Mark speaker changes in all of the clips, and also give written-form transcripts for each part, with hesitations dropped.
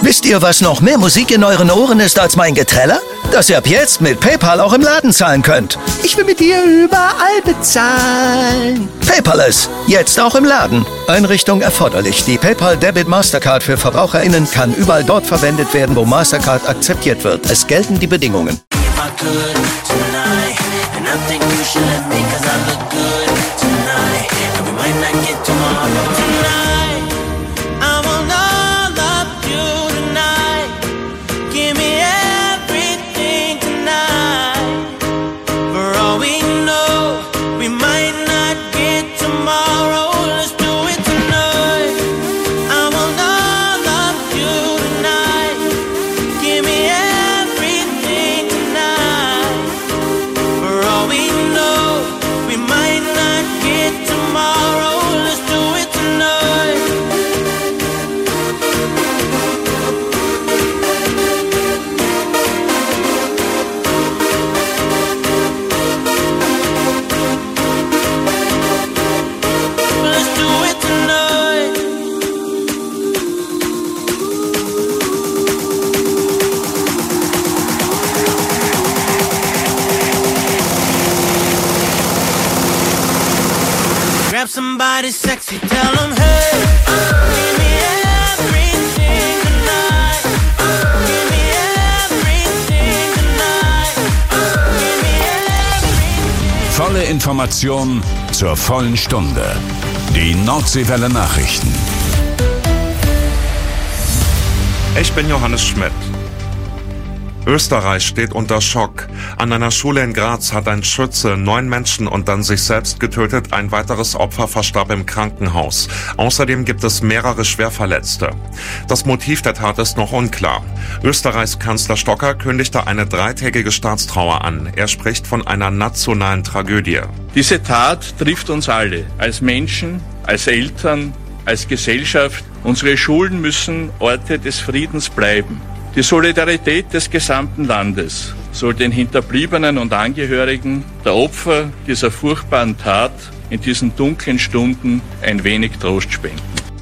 Speaker 1: Wisst ihr, was noch mehr Musik in euren Ohren ist als mein Geträller? Dass ihr ab jetzt mit PayPal auch im Laden zahlen könnt. Ich will mit dir überall bezahlen. Paperless, jetzt auch im Laden. Einrichtung erforderlich. Die PayPal Debit Mastercard für VerbraucherInnen kann überall dort verwendet werden, wo Mastercard akzeptiert wird. Es gelten die Bedingungen.
Speaker 2: Somebody sexy, tell them hey, give me everything tonight, give me everything tonight, give me everything.
Speaker 3: Volle Information zur vollen Stunde. Die Nordseewelle Nachrichten.
Speaker 4: Ich bin Johannes Schmidt. Österreich steht unter Schock. An einer Schule in Graz hat ein Schütze 9 Menschen und dann sich selbst getötet. Ein weiteres Opfer verstarb im Krankenhaus. Außerdem gibt es mehrere Schwerverletzte. Das Motiv der Tat ist noch unklar. Österreichs Kanzler Stocker kündigte eine 3-tägige Staatstrauer an. Er spricht von einer nationalen Tragödie.
Speaker 5: Diese Tat trifft uns alle, als Menschen, als Eltern, als Gesellschaft. Unsere Schulen müssen Orte des Friedens bleiben. Die Solidarität des gesamten Landes soll den Hinterbliebenen und Angehörigen der Opfer dieser furchtbaren Tat in diesen dunklen Stunden ein wenig Trost spenden.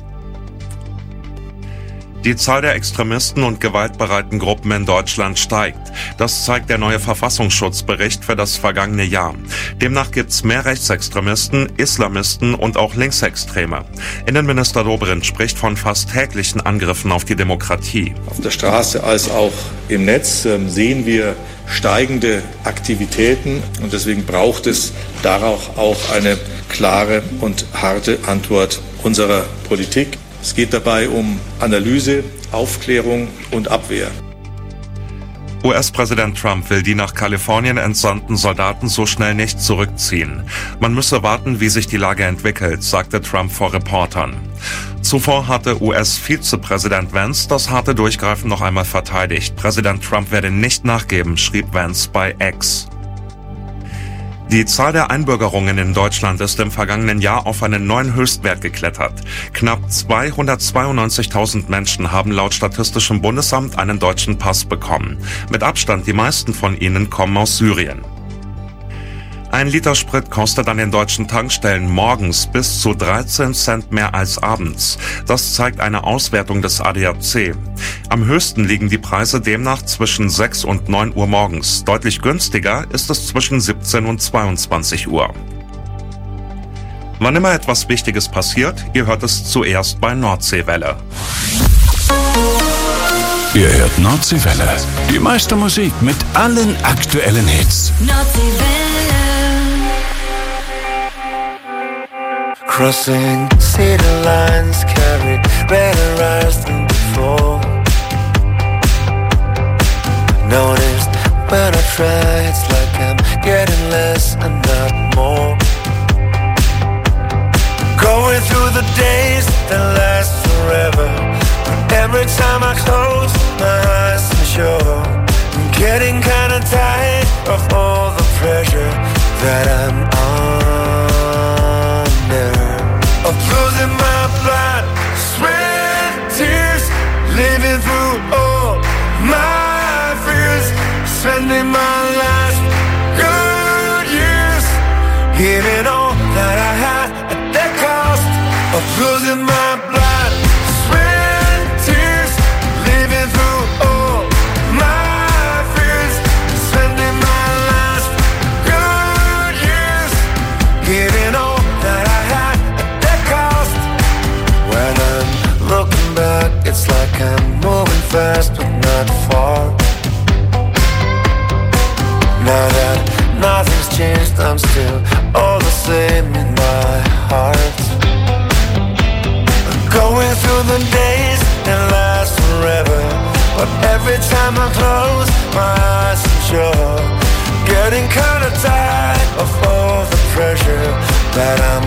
Speaker 4: Die Zahl der Extremisten und gewaltbereiten Gruppen in Deutschland steigt. Das zeigt der neue Verfassungsschutzbericht für das vergangene Jahr. Demnach gibt's mehr Rechtsextremisten, Islamisten und auch Linksextreme. Innenminister Dobrindt spricht von fast täglichen Angriffen auf die Demokratie.
Speaker 6: Auf der Straße als auch im Netz sehen wir steigende Aktivitäten und deswegen braucht es darauf auch eine klare und harte Antwort unserer Politik. Es geht dabei um Analyse, Aufklärung und Abwehr.
Speaker 4: US-Präsident Trump will die nach Kalifornien entsandten Soldaten so schnell nicht zurückziehen. Man müsse warten, wie sich die Lage entwickelt, sagte Trump vor Reportern. Zuvor hatte US-Vizepräsident Vance das harte Durchgreifen noch einmal verteidigt. Präsident Trump werde nicht nachgeben, schrieb Vance bei X. Die Zahl der Einbürgerungen in Deutschland ist im vergangenen Jahr auf einen neuen Höchstwert geklettert. Knapp 292.000 Menschen haben laut Statistischem Bundesamt einen deutschen Pass bekommen. Mit Abstand die meisten von ihnen kommen aus Syrien. 1 Liter Sprit kostet an den deutschen Tankstellen morgens bis zu 13 Cent mehr als abends. Das zeigt eine Auswertung des ADAC. Am höchsten liegen die Preise demnach zwischen 6 und 9 Uhr morgens. Deutlich günstiger ist es zwischen 17 und 22 Uhr. Wann immer etwas Wichtiges passiert, ihr hört es zuerst bei Nordseewelle.
Speaker 3: Ihr hört Nordseewelle. Die meiste Musik mit allen aktuellen Hits.
Speaker 2: Nordseewelle.
Speaker 7: Crossing city lines, carry redder eyes than before. Noticed when I try, it's like I'm getting less and not more. Going through the days that last forever, but every time I close my eyes, I'm sure I'm getting kinda tired of all the pressure that I'm under. Of losing my blood, sweat, tears, living through all my fears, spending my last good years, giving all that I had at the cost of losing my blood, sweat, tears, living and last forever. But every time I close my eyes, I'm sure getting kinda tired of all the pressure that I'm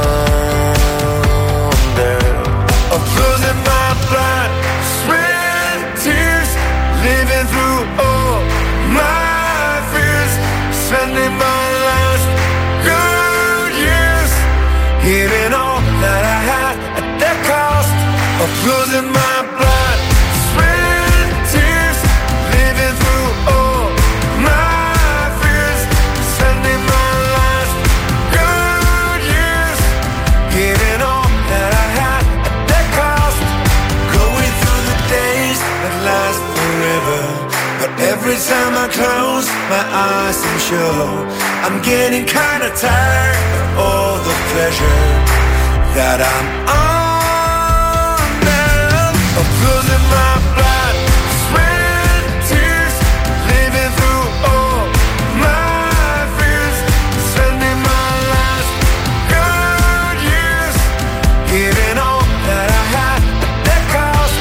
Speaker 7: under. Of losing my blood, sweat, tears, living through all my fears, spending my last good years, giving all that I had at the cost of losing my blood, sweat, tears, living through all my fears, spending my last good years, giving all that I had at the cost, going through the days that last forever. But every time I close my eyes, I'm sure I'm getting kinda tired of all the pleasure that I'm under. Of losing my blood, sweat, tears, living through all my fears, spending my last good years, giving all that I had at the cost.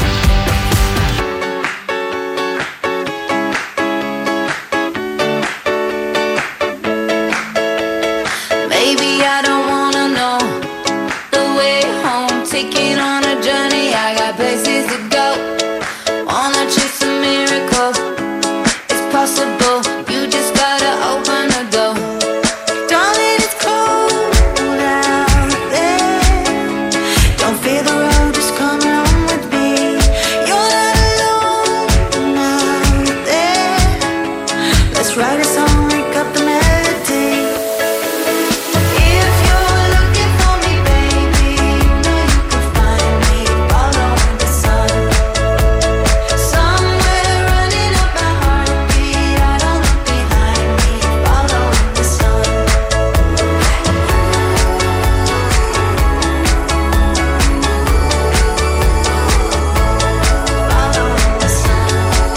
Speaker 8: Maybe I don't wanna know the way home, taking on a journey, I got places to go. Wanna chase a miracle, it's possible, you just gotta open the door. Darling, it's cold out there, don't fear the road, just come along with me. You're not alone out there, let's write a song, wake up the melody. If you're looking for me, baby, you know you can find me. Follow the sun, somewhere running up my heartbeat. I don't look behind me. Follow the sun. Follow the sun.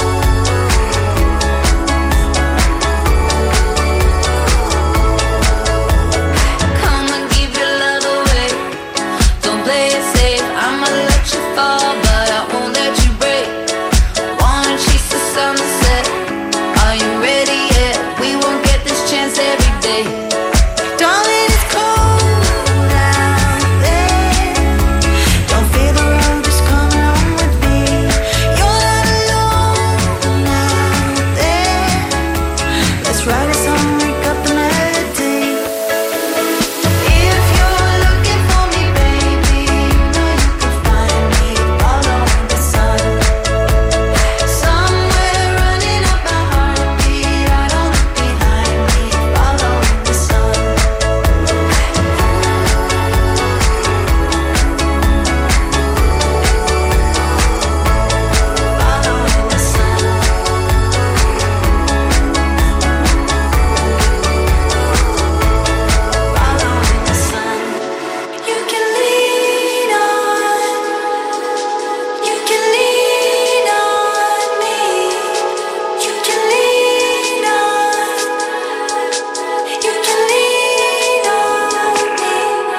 Speaker 8: Come and give your love away. Don't play it safe. I'ma let you fall, but I won't let you break. Wanna chase the sunset? Are you ready yet? We won't get this chance every day. Darling, it's cold out there. Don't fear the road, just come along with me. You're not alone out there. Let's write a song, wake up the melody. If you're looking for me, baby, you know you can find me. Follow the sun, somewhere running up my heartbeat. I don't look behind me. Follow the sun. Follow the sun. Follow the sun. You can lean on. You can lean on me. You can lean on. You can lean on me.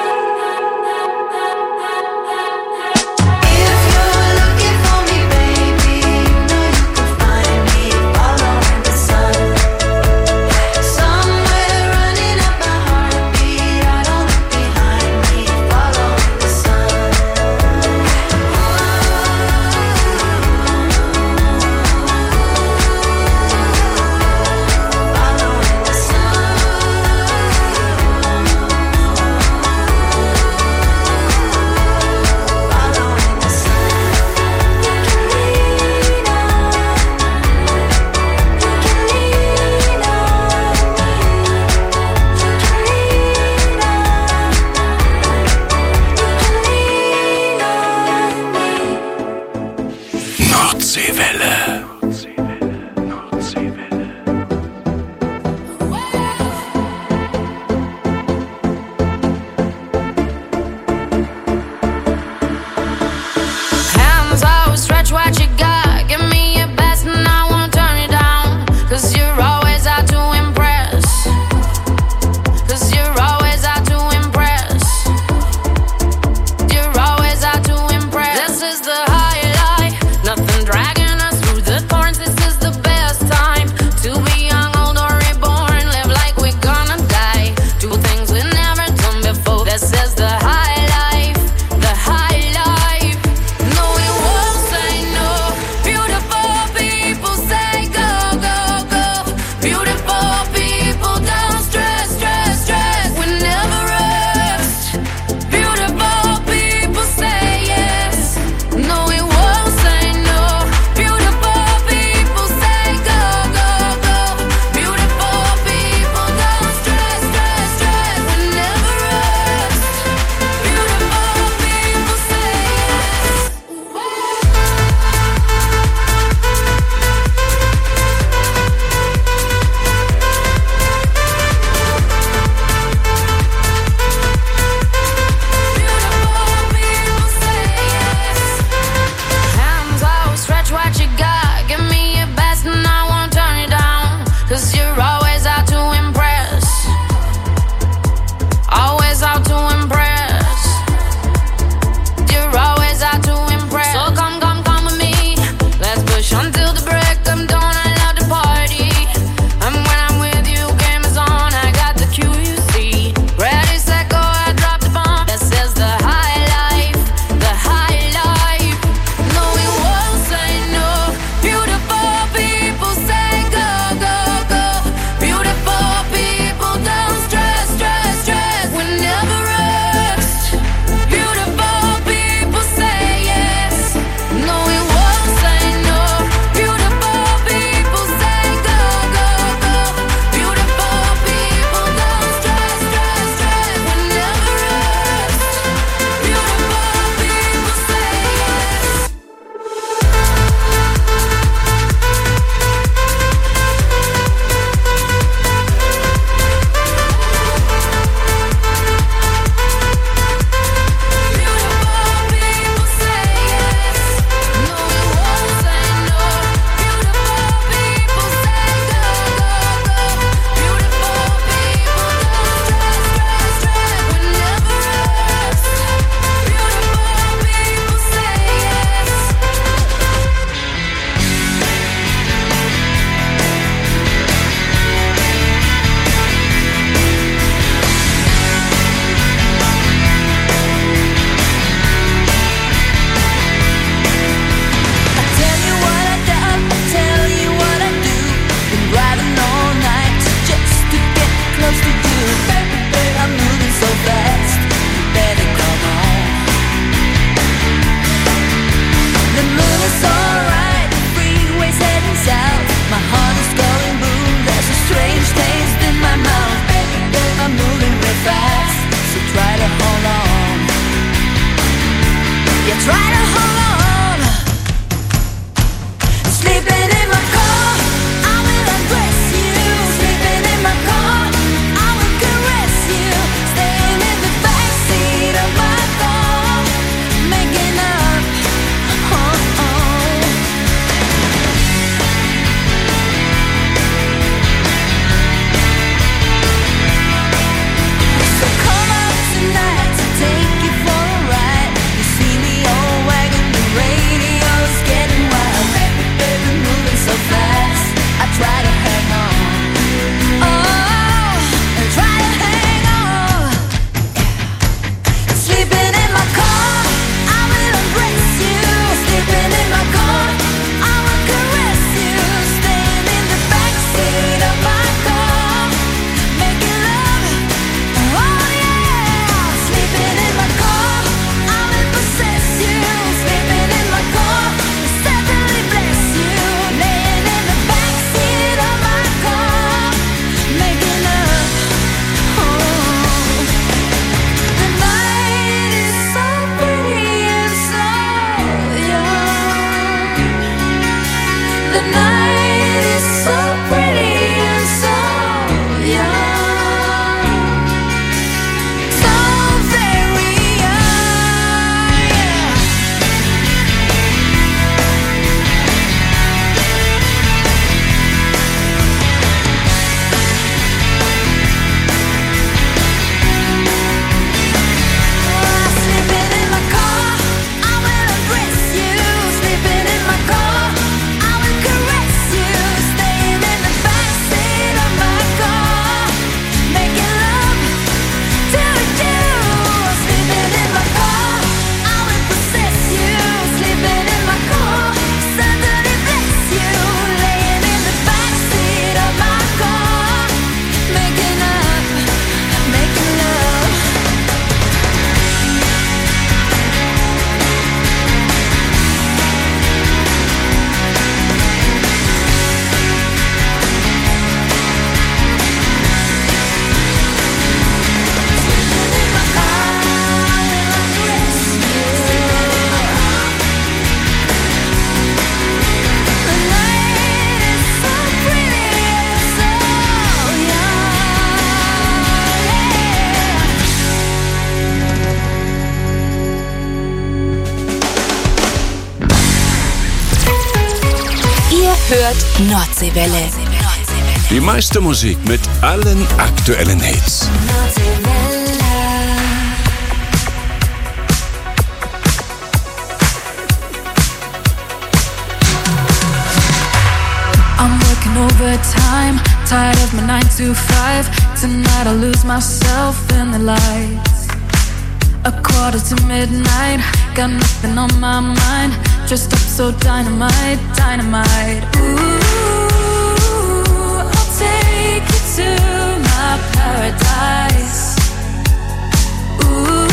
Speaker 8: If you're looking for me, baby, you know you can find me. Follow the sun, somewhere running up my heartbeat. I don't look behind me. Follow the sun. Follow the sun. Follow the sun. You can lean on. You can lean on me. You can lean on. You can lean on me.
Speaker 3: Nordseewelle.
Speaker 8: Hands out, stretch what you got. Give me your best and I won't turn it down. 'Cause you're always out to impress. 'Cause you're always out to impress. You're always out to impress. This is the highest.
Speaker 9: hört Nordseewelle.
Speaker 3: Die meiste Musik mit allen aktuellen Hits.
Speaker 10: I'm working overtime, tired of my 9 to 5. Tonight I'll lose myself in the lights. 1:45, got nothing on my mind. Dressed up so dynamite, dynamite. Ooh, I'll take you to my paradise. Ooh,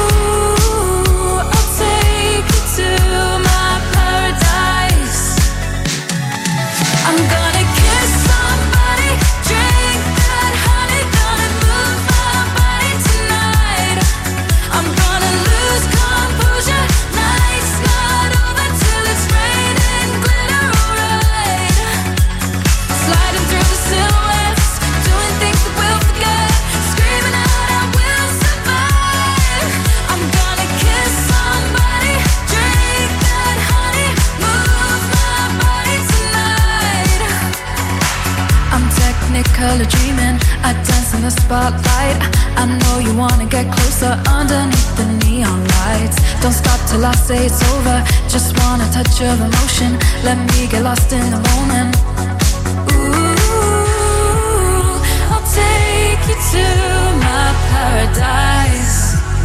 Speaker 10: I'll take you to my paradise. I'm gonna kiss somebody, drink that honey, gonna move my body tonight. I'm gonna lose composure, night's not over till it's raining glitter, alright. Sliding through the silhouettes, doing things that we'll forget, screaming out I will survive. I'm gonna kiss somebody, drink that honey, move my body tonight. I'm technicolor dreaming, I dance in the spotlight. I know you wanna get closer underneath the neon lights. Don't stop till I say it's over, just want a touch of emotion. Let me get lost in the moment. Ooh, I'll take you to my paradise.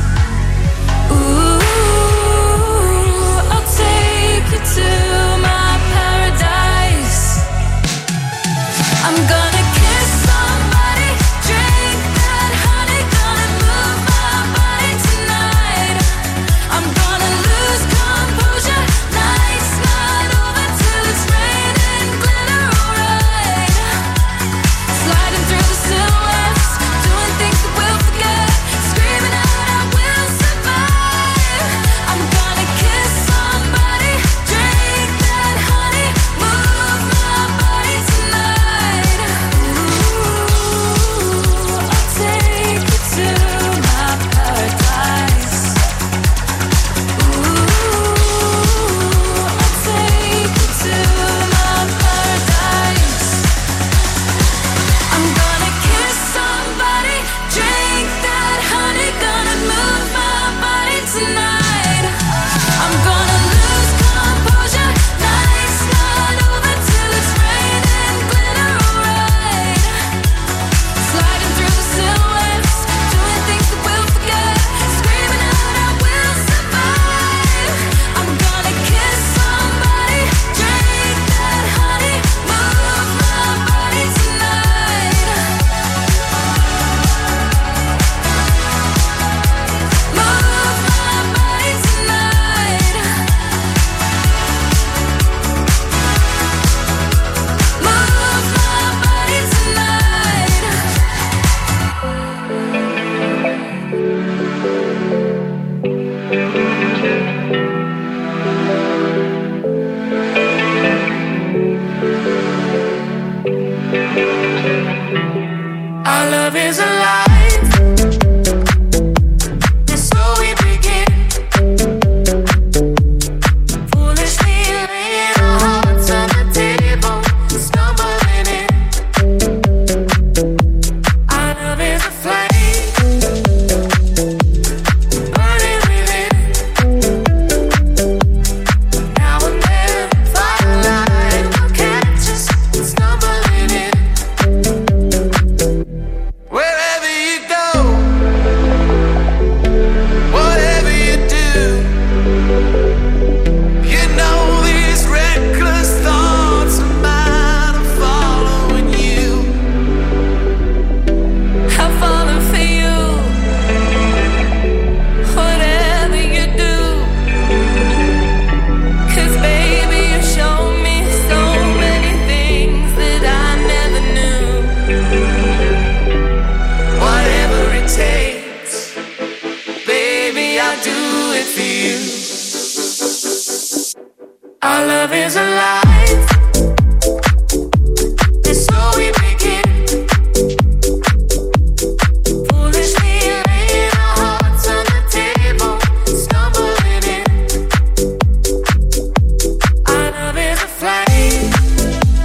Speaker 10: Ooh, I'll take you to my paradise. I'm gonna kiss somebody, drink that honey, gonna move my body tonight. I'm gonna lose composure, night's not over till it's raining glitter, alright. Sliding through the silhouettes, doing things that we'll forget, screaming out I will survive. I'm gonna kiss somebody, drink that honey, move my body tonight. Ooh, I'll take you to my paradise. Ooh, I'll take you to my paradise. I'm gonna kiss somebody, drink that honey, gonna move my body tonight. I'm gonna lose composure, night's not over till it's raining glitter, alright. Sliding through the silhouettes, doing things that we'll forget, screaming out I will survive. I'm gonna kiss somebody, drink that honey, move my body tonight. Move my body tonight. Move my body tonight.
Speaker 2: Our love is alive, and so we begin. Foolishly laying our hearts on the table, stumbling in. Our love is a flame, burning within. Now and then, firelight will catch us stumbling in. Wherever you go, whatever you do, you know these reckless thoughts of mine are following you.
Speaker 10: I'm falling for you. Whatever you do, 'cause baby you show me so many things that I never knew.
Speaker 2: Whatever it takes, baby, I'll do it for you. Our love is alive, and so we begin. Foolishly laying our hearts on the table, stumbling in. Our love is a flame,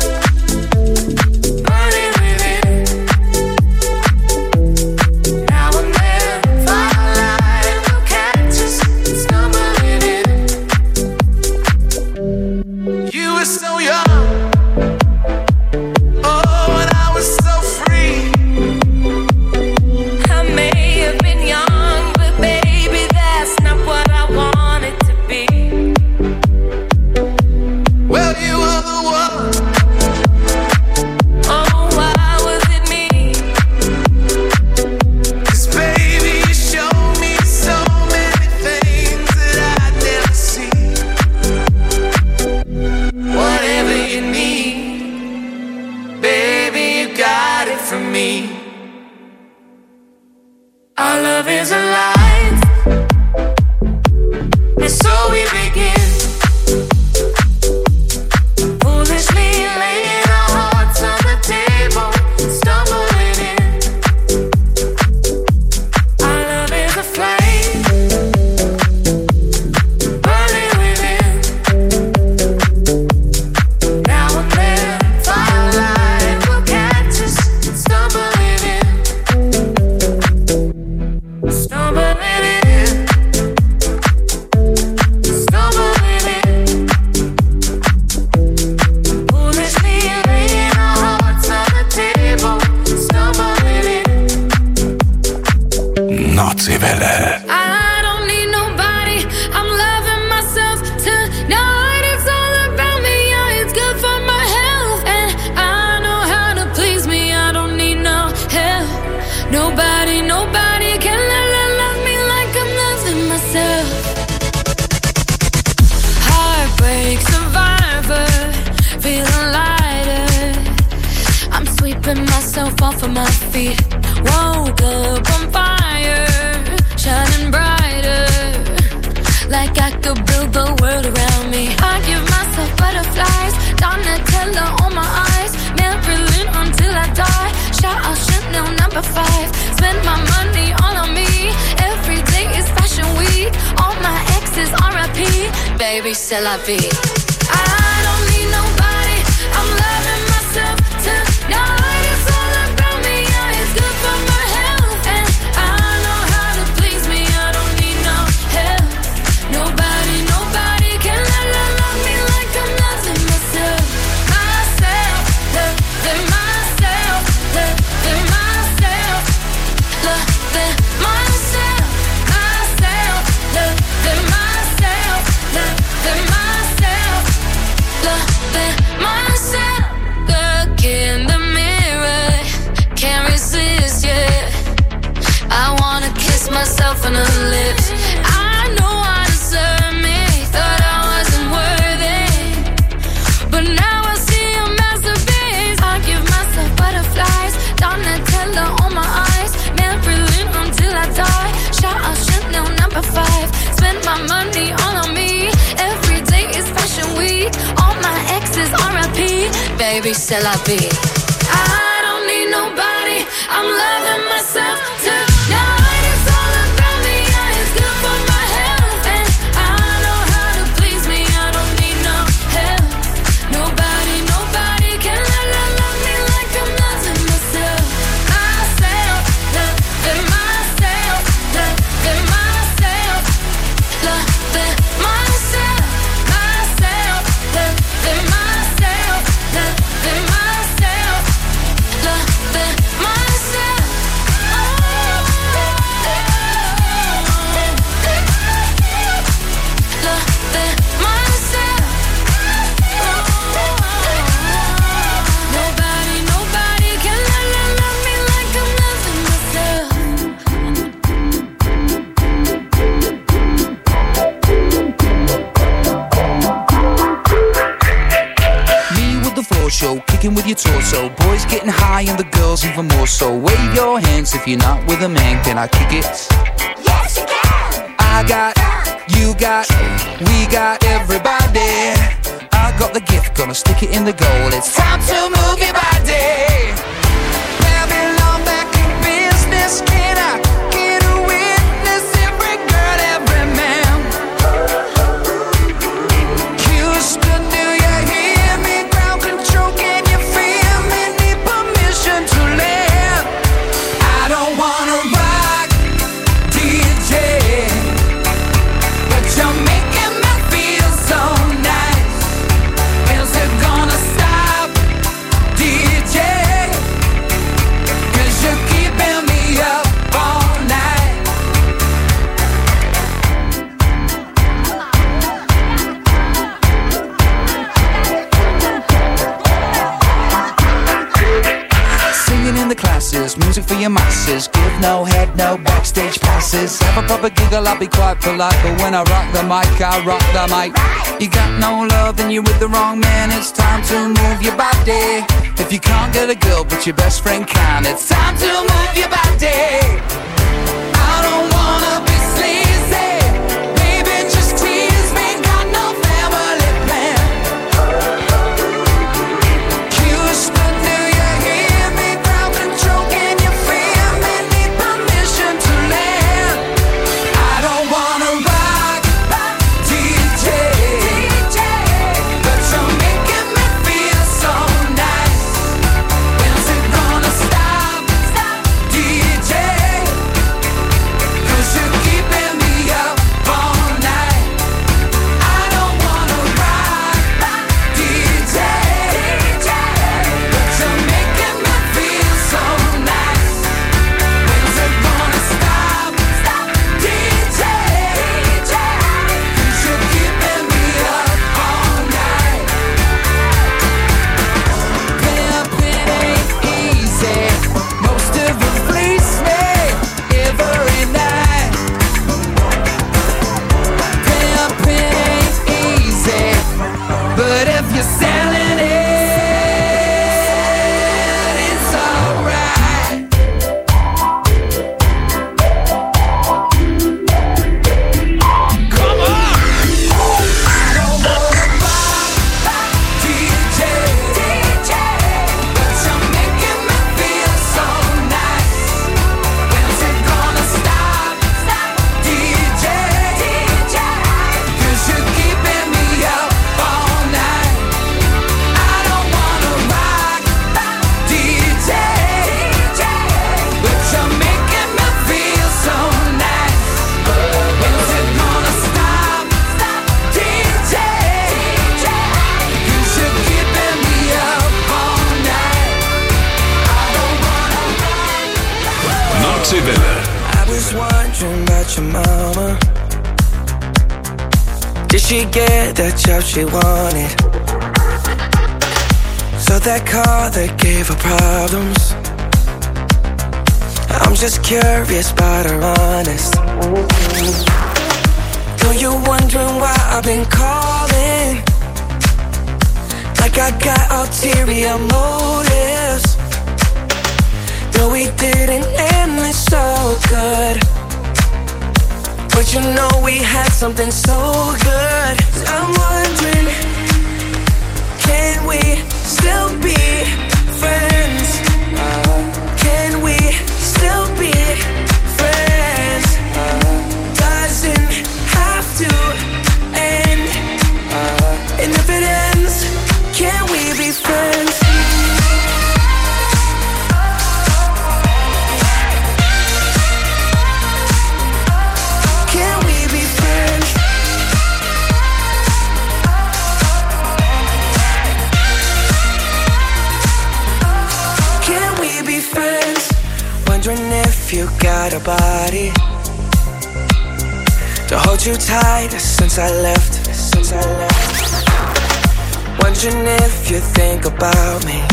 Speaker 10: myself off of my feet. Woke up on fire, shining brighter, like I could build the world around me. I give myself butterflies, Donatella on my eyes, Marilyn until I die. Shout out Chanel number 5. Spend my money all on me. Every day is fashion week. All my exes R.I.P. Baby, c'est la vie. I don't need nobody. I'm loving myself tonight. It's all about me. Yeah, it's good for my health, and I know how to please me. I don't need no help. Nobody can love me like I'm loving myself. Loving myself, loving myself, loving myself, loving myself, loving myself, loving myself. Look in the mirror, can't resist, yeah. I wanna kiss myself on the lips. I know I deserve me, thought I wasn't worthy, but now I see a masterpiece. I give myself butterflies, Donatella on my eyes, Marilyn until I die. Shout out Chanel number 5. Spend my money all on me. Every day is fashion week. All my exes R.I.P. Baby, c'est la vie. I don't need nobody. I'm loving myself tonight. It's all about me. Yeah, it's good for my health, and I know how to please me. I don't need no help. Nobody can love me like I'm loving myself. Loving myself, loving myself, loving myself, loving myself, loving myself, loving myself. Loving myself. Nobody can love me like I'm loving myself.
Speaker 9: Me with the floor show, kicking with your torso. Boys getting high and the girls even more so. Wave your hands if you're not with a man. Can I kick it?
Speaker 10: Yes, you can.
Speaker 9: I got, you got, we got everybody. I got the gift, gonna stick it in the goal. It's time to move your body. Babylon back in business. Can I get a witness? Every girl, every man. Houston, do you hear me? Ground control, can you feel me? Need permission to land. I don't wanna rock, DJ, but you're making me feel so nice. Is it gonna stop, DJ? 'Cause you're keeping me up all night. Singing in the classes, music for your masses. Give no head, no backstage passes. Have a proper giggle, I'll be quite polite, but when I rock the mic, I rock the mic. You got no love, then you're with the wrong man. It's time to move your body. If you can't get a girl, but your best friend can, it's time to move your body. I don't wanna be sleazy, baby, just tease me. Got no family plan. Houston, do you hear me? Ground control, can you feel me? Need permission to land. I don't wanna rock, DJ, but you're making me feel so nice. When's it gonna stop, DJ? 'Cause you keep
Speaker 3: Deutsche Welle.
Speaker 11: I was wondering about your mama. Did she get that job she wanted? So that car that gave her problems. I'm just curious about her honest. Though you're wondering why I've been calling, like I got ulterior motives. Though we didn't end this so good, but you know we had something so good. I'm wondering, can we still be friends? Can we still be friends? Doesn't have to end. And if it ends, can we be friends? Can we be friends? Can we be friends? Wondering if you got a body to hold you tight since I left. Wondering if you think about me.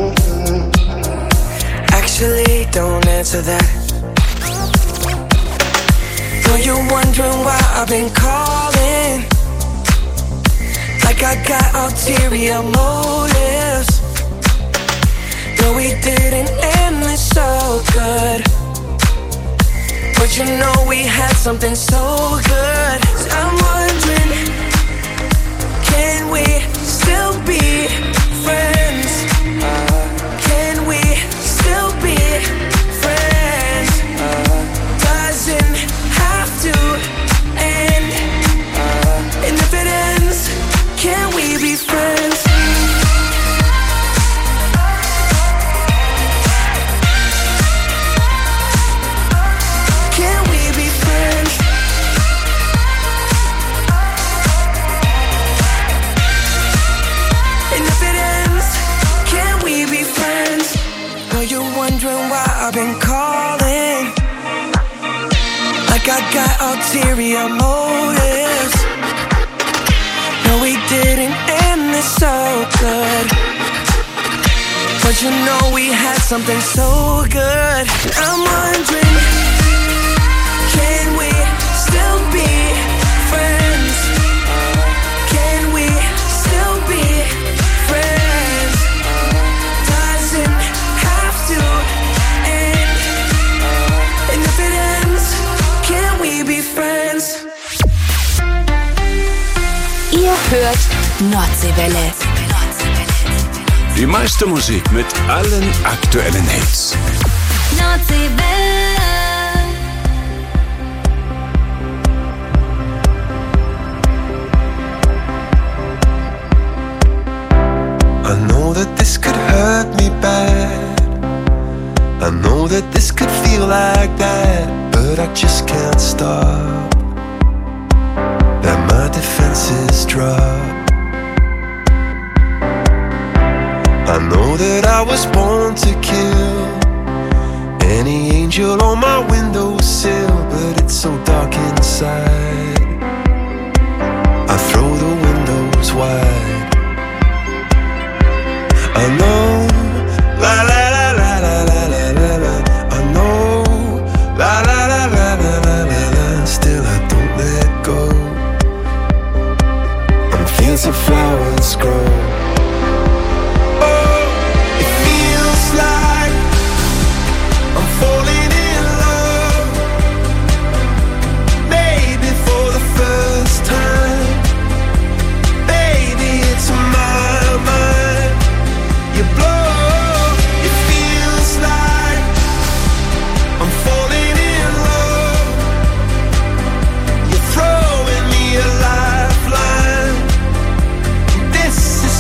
Speaker 11: Actually, don't answer that. Though you're wondering why I've been calling, like I got ulterior motives. Though we didn't end this so good, but you know we had something so good. I'm wondering, can we still be friends? Can we still be friends? Doesn't have to end. And if it ends, can we be friends? Can we be friends? And if it ends, can we be friends? Know you're wondering why I've been calling, like I got ulterior motives. No, we didn't end this so good, but you know we had something so good. I'm wondering, can we still be friends? Can we still be friends? Doesn't have to end. And if it ends, can we be friends?
Speaker 12: Ihr hört Nordseewelle.
Speaker 3: Die meiste Musik mit allen aktuellen Hits.
Speaker 12: Nordseewelle.
Speaker 7: I know that this could hurt me bad. I know that this could feel like that, but I just can't stop. That my defenses drop. I know that I was born to kill any angel on my windowsill, but it's so dark inside. I throw the windows wide. I know, la la la la la la la la la. I know, la la la la la la la la. Still I don't let go. And fields of flowers grow. Oh, it feels like I'm falling in love. Maybe for the first time. Baby, it's my mind. You blow, it feels like I'm falling in love. You're throwing me a lifeline. This is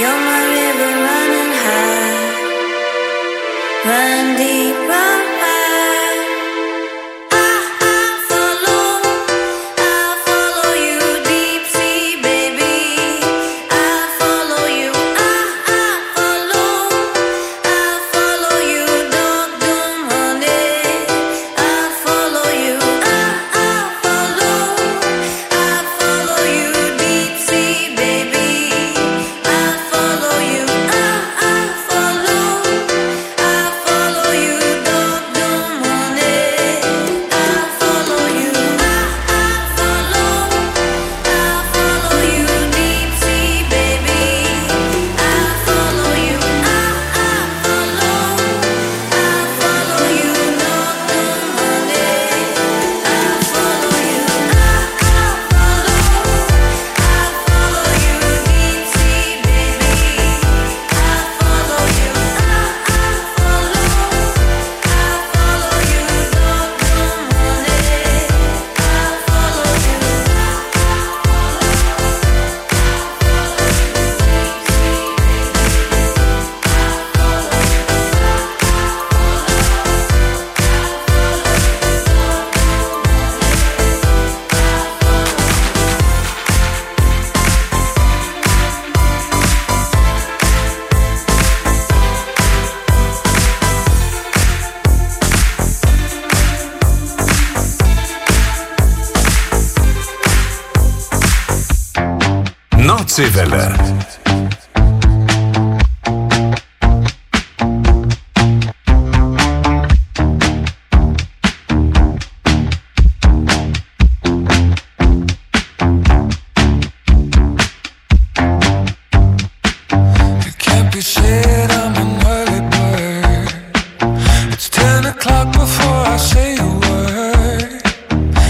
Speaker 8: You're my river running high, run deep, run wide.
Speaker 3: Notsewelle.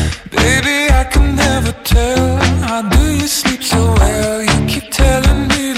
Speaker 7: How do you sleep so well? You keep telling me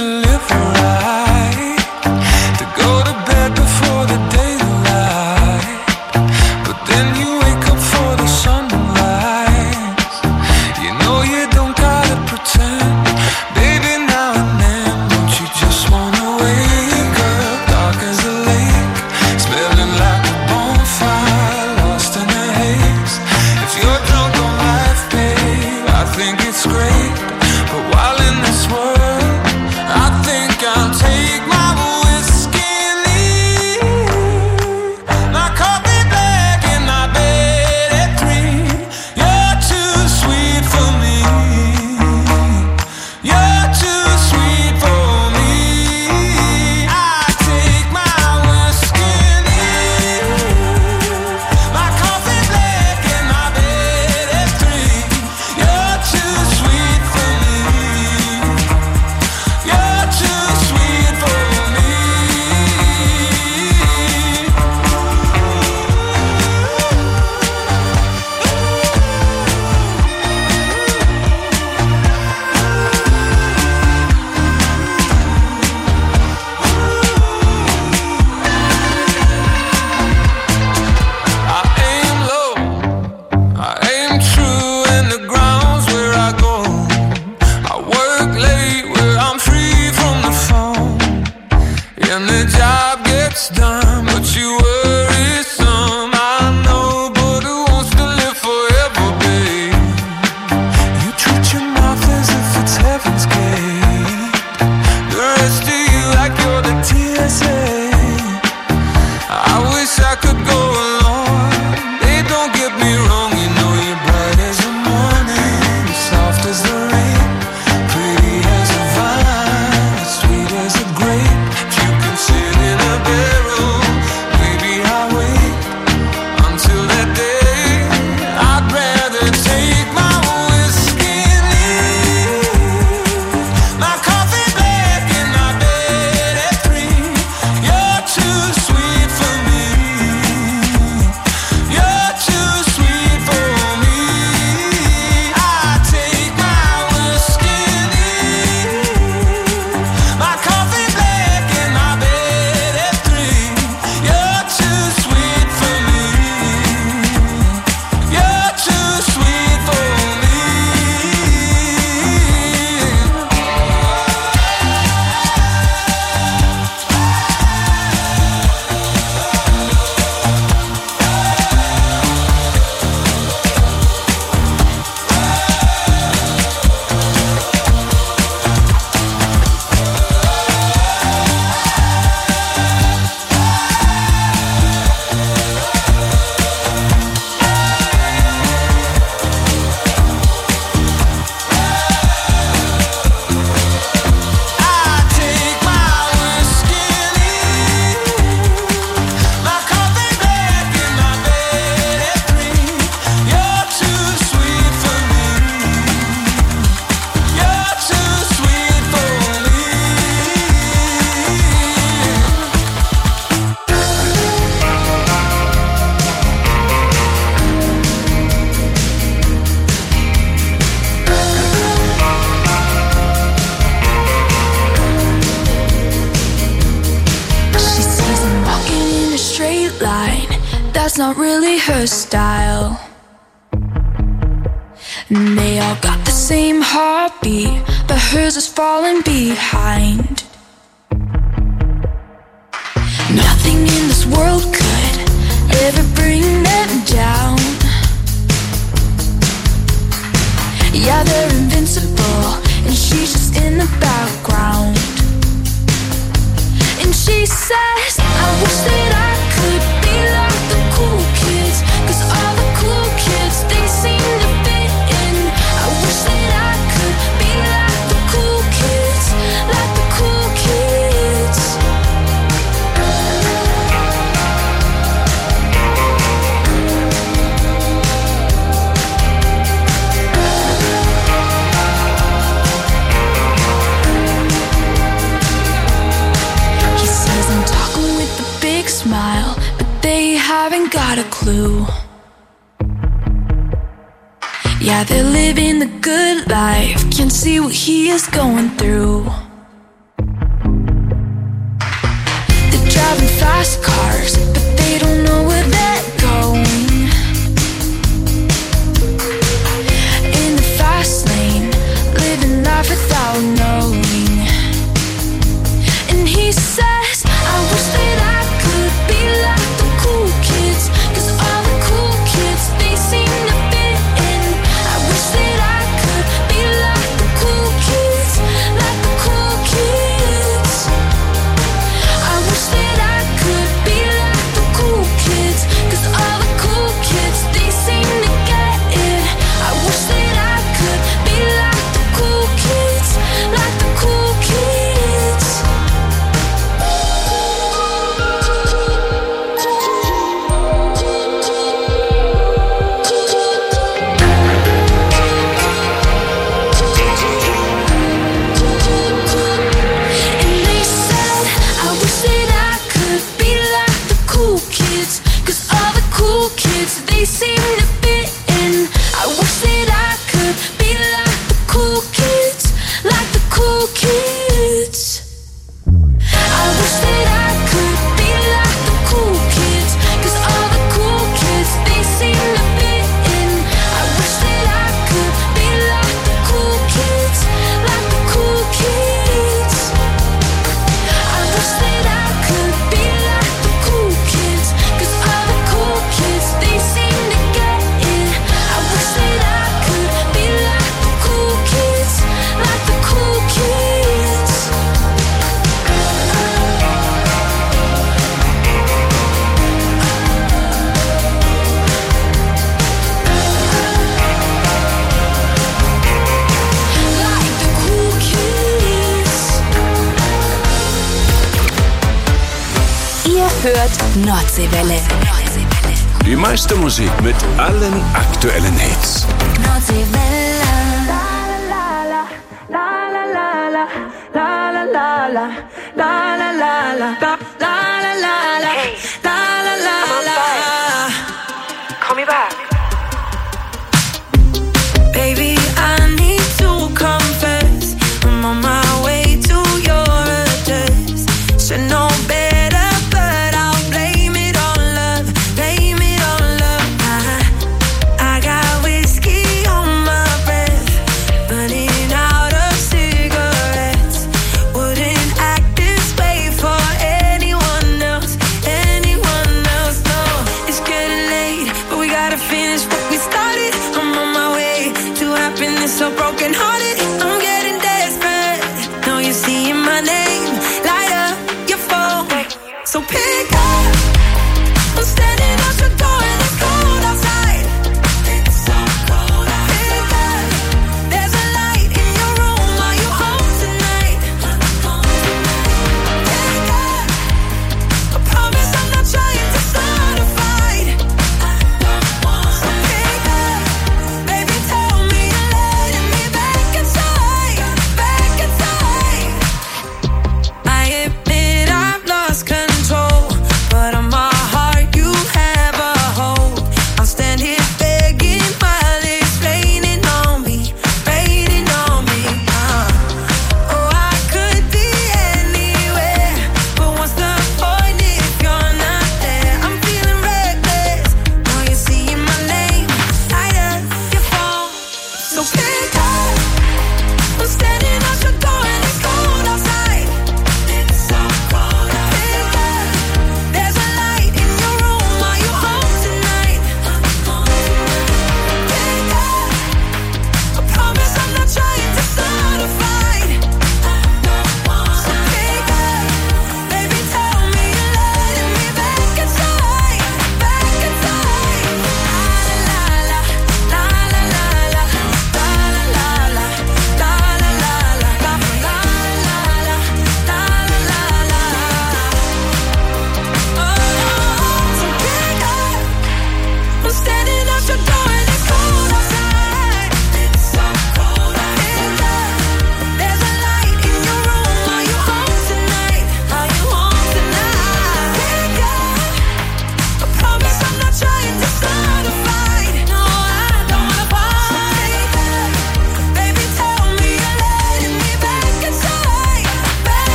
Speaker 10: that's not really her style. And they all got the same heartbeat, but hers is falling behind. Nothing in this world could ever bring them down. Yeah, they're invincible, and she's just in the background. And she says, I wish that I could be like the cool kids, 'cause all the cool kids, they seem to fit in. I wish that I could be like the cool kids, like the cool kids. He says I'm talking with a big smile, but they haven't got a clue. Yeah, they're living the good life, can't see what he is going through. They're driving fast cars, but they don't know where they're going. In the fast lane, living life without knowing. And he says, I wish that I could be like the cool kids, 'cause all the cool kids, they seem to fit in. I wish that I could be like the cool kids, like the cool kids. I wish that I could be like the cool kids, 'cause all the cool kids, they seem to get it. I wish that I could be like the cool kids, like the cool kids. And they said, I wish that I could be like the cool kids, 'cause all the cool kids, they seem to fit in. I wish that I could be like the cool kids, like the cool kids. I wish that I could be like the cool kids, 'cause all the cool kids, they seem to fit in. I wish that I could be like the cool kids, like the cool kids. I wish that I could be like the cool kids, 'cause all the cool kids, they seem to get it. I wish that I could be like the cool kids, like the cool kids. Like the cool kids.
Speaker 12: Ihr hört Nordseewelle.
Speaker 3: Die meiste Musik mit allen aktuellen Hits.
Speaker 11: Call me back. Baby, I need to confess, I'm on my way to your address. Should know better, but I'll blame it on love, blame it on love. I got whiskey on my breath, running out of cigarettes. Wouldn't act this way for anyone else, no. It's getting late, but we gotta finish what we started. I'm on my way to happiness, so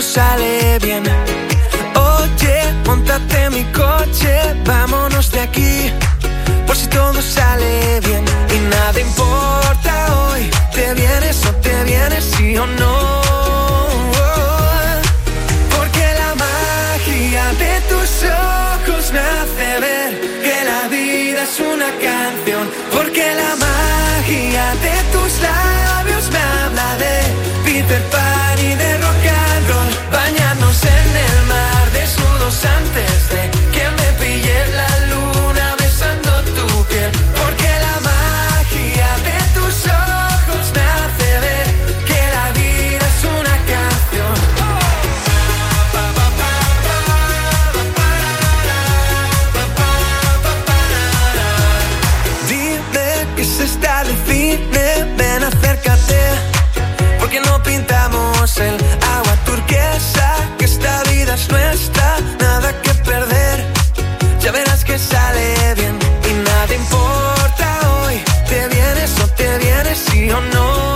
Speaker 13: sale bien. Oye, móntate en mi coche, vámonos de aquí, por si todo sale bien. Y nada importa hoy, te vienes o te vienes, sí o no. Porque la magia de tus ojos me hace ver que la vida es una canción. Porque la magia de tus labios me habla de Peter Pan y de rock and roll. Bañarnos en el mar desnudos antes de que me pille la luna besando tu piel. Porque la magia de tus ojos me hace ver que la vida es una canción. Dime que se está de cine, ven acércate, porque no pintamos el agua turquesa, que esta vida es nuestra, nada que perder, ya verás que sale bien. Y nada importa hoy, te vienes o te vienes, sí o no.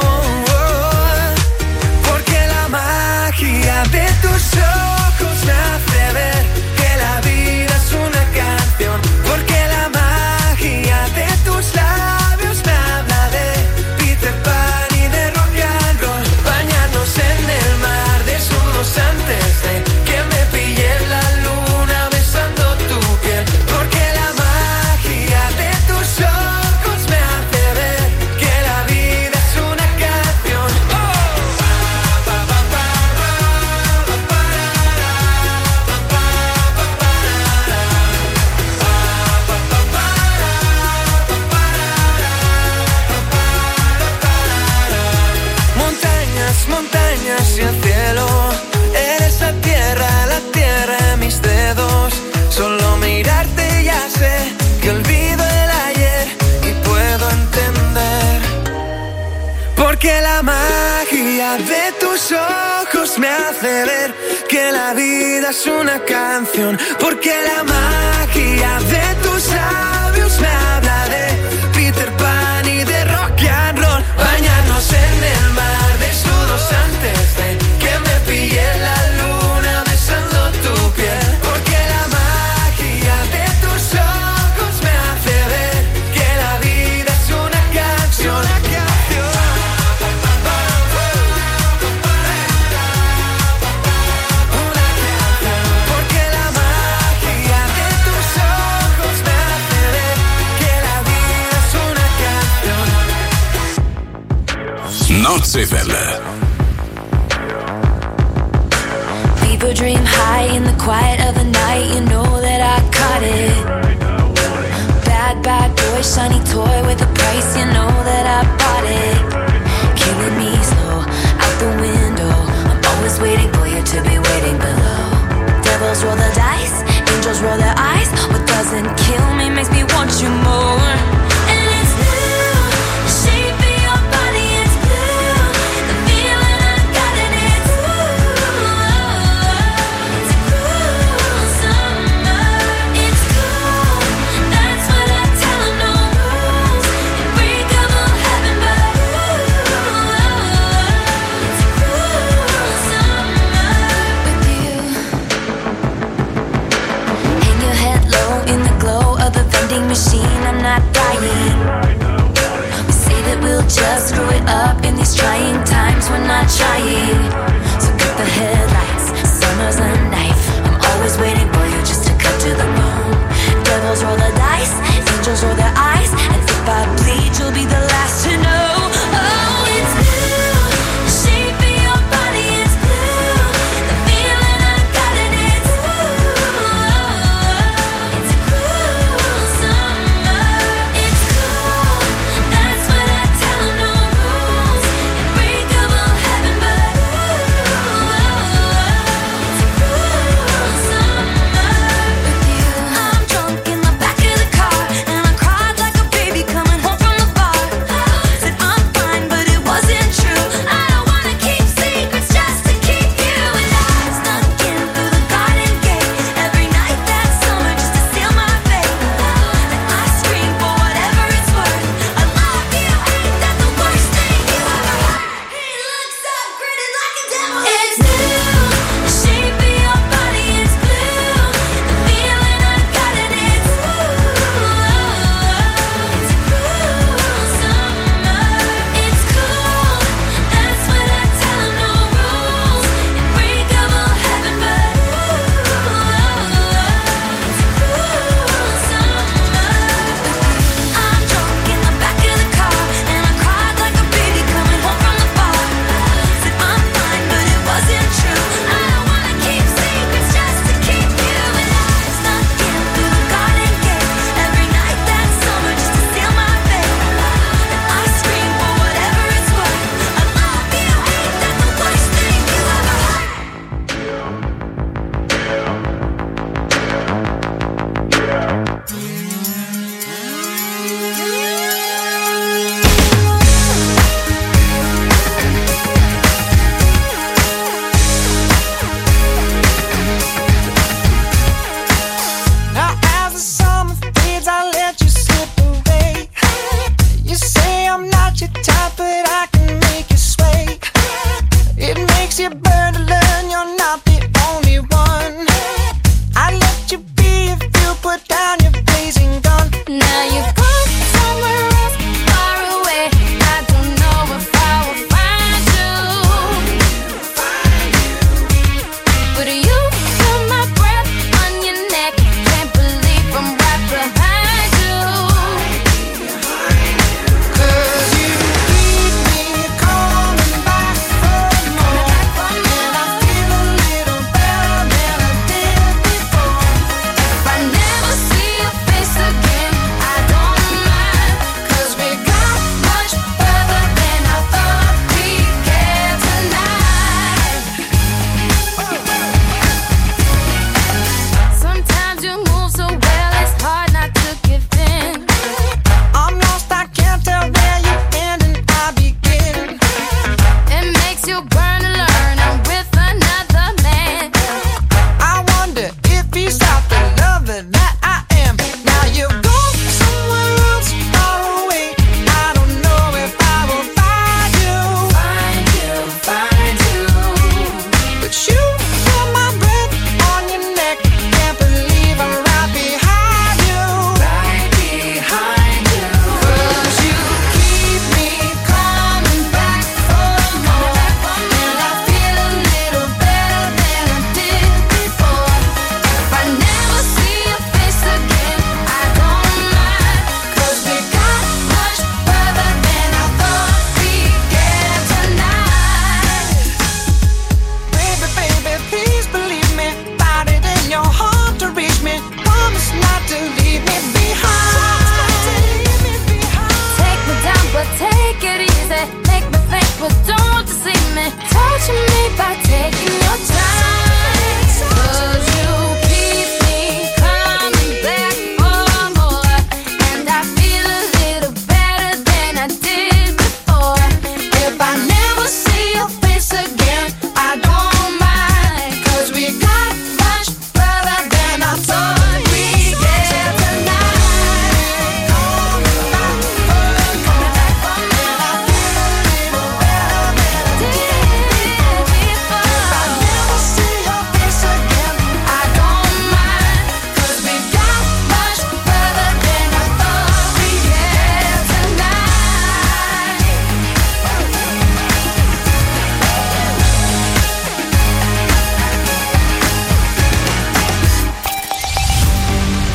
Speaker 13: Porque la magia de tus ojos me hace ver que la vida es una canción. Porque la magia de tus labios me habla de Peter Pan y de rock and roll. Bañarnos en el mar desnudos antes de que me pille la luna besando tu piel. Porque la magia de tus ojos me hace ver que la vida es una canción. Montañas, montañas y el cielo, eres la tierra en mis dedos. Solo mirarte ya sé que olvido el ayer y puedo entender. Porque la magia de tus ojos me hace ver que la vida es una canción. Porque la magia de tus labios me habla de Peter Pan y de rock and roll. Bañarnos en el mar desnudos antes de que me pille la luna besando tu piel. Porque la magia de tus ojos me hace ver que la vida es una canción. Porque la magia de tus ojos me hace ver que la vida es una canción.
Speaker 3: Nordseewelle.
Speaker 10: People dream high in the quiet of the night. You know that I caught it. Bad, bad boy, shiny toy with a price. You know that I bought it. Killing me slow, out the window. I'm always waiting for you to be waiting below. Devils roll the dice, angels roll their eyes. What doesn't kill me makes me want you more. And it's blue, the shape of your body is blue. The feeling I got in it's it's a cruel summer. It's cool, that's what I tell 'em, no rules. Unbreakable heaven, but it's a cruel summer.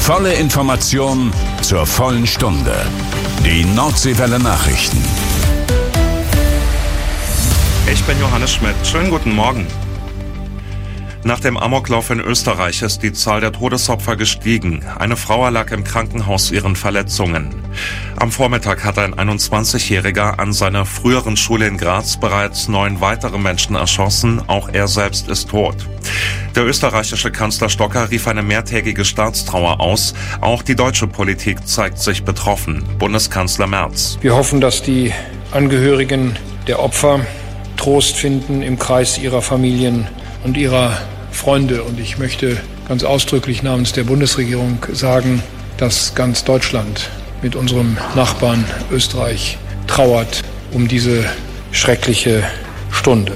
Speaker 3: volle Information zur vollen Stunde. Die Nordseewelle Nachrichten.
Speaker 4: Ich bin Johannes Schmidt. Schönen guten Morgen. Nach dem Amoklauf in Österreich ist die Zahl der Todesopfer gestiegen. Eine Frau erlag im Krankenhaus ihren Verletzungen. Am Vormittag hat ein 21-Jähriger an seiner früheren Schule in Graz bereits 9 weitere Menschen erschossen. Auch er selbst ist tot. Der österreichische Kanzler Stocker rief eine mehrtägige Staatstrauer aus. Auch die deutsche Politik zeigt sich betroffen. Bundeskanzler Merz.
Speaker 14: Wir hoffen, dass die Angehörigen der Opfer Trost finden im Kreis ihrer Familien und ihrer Freunde. Und ich möchte ganz ausdrücklich namens der Bundesregierung sagen, dass ganz Deutschland mit unserem Nachbarn Österreich trauert um diese schreckliche Stunde.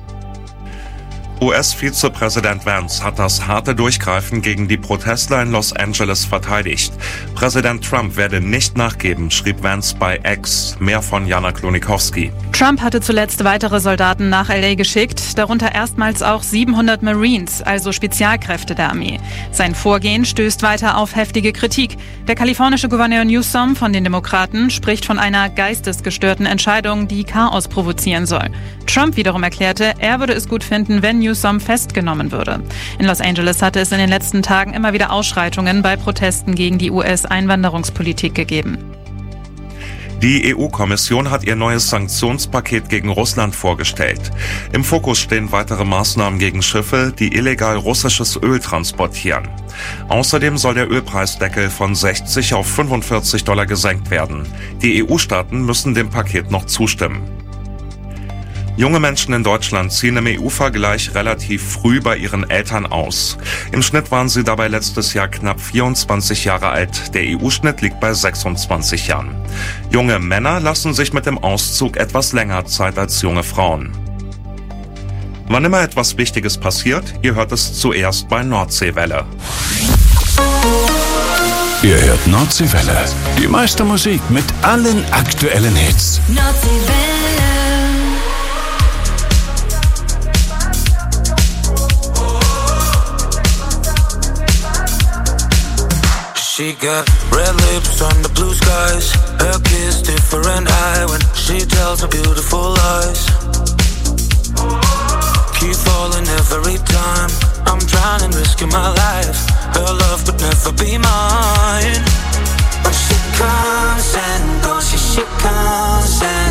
Speaker 4: US-Vizepräsident Vance hat das harte Durchgreifen gegen die Protestler in Los Angeles verteidigt. Präsident Trump werde nicht nachgeben, schrieb Vance bei X. Mehr von Jana Klonikowski.
Speaker 15: Trump hatte zuletzt weitere Soldaten nach L.A. geschickt, darunter erstmals auch 700 Marines, also Spezialkräfte der Armee. Sein Vorgehen stößt weiter auf heftige Kritik. Der kalifornische Gouverneur Newsom von den Demokraten spricht von einer geistesgestörten Entscheidung, die Chaos provozieren soll. Trump wiederum erklärte, er würde es gut finden, wenn Newsom festgenommen würde. In Los Angeles hatte es in den letzten Tagen immer wieder Ausschreitungen bei Protesten gegen die US-Einwanderungspolitik gegeben.
Speaker 4: Die EU-Kommission hat ihr neues Sanktionspaket gegen Russland vorgestellt. Im Fokus stehen weitere Maßnahmen gegen Schiffe, die illegal russisches Öl transportieren. Außerdem soll der Ölpreisdeckel von 60 auf $45 gesenkt werden. Die EU-Staaten müssen dem Paket noch zustimmen. Junge Menschen in Deutschland ziehen im EU-Vergleich relativ früh bei ihren Eltern aus. Im Schnitt waren sie dabei letztes Jahr knapp 24 Jahre alt. Der EU-Schnitt liegt bei 26 Jahren. Junge Männer lassen sich mit dem Auszug etwas länger Zeit als junge Frauen. Wann immer etwas Wichtiges passiert, ihr hört es zuerst bei Nordseewelle.
Speaker 3: Ihr hört Nordseewelle. Die meiste Musik mit allen aktuellen Hits.
Speaker 13: She got red lips under blue skies. Her kiss different eye when she tells her beautiful lies. Keep falling every time I'm trying and risking my life. Her love could never be mine. But she comes and goes, she comes and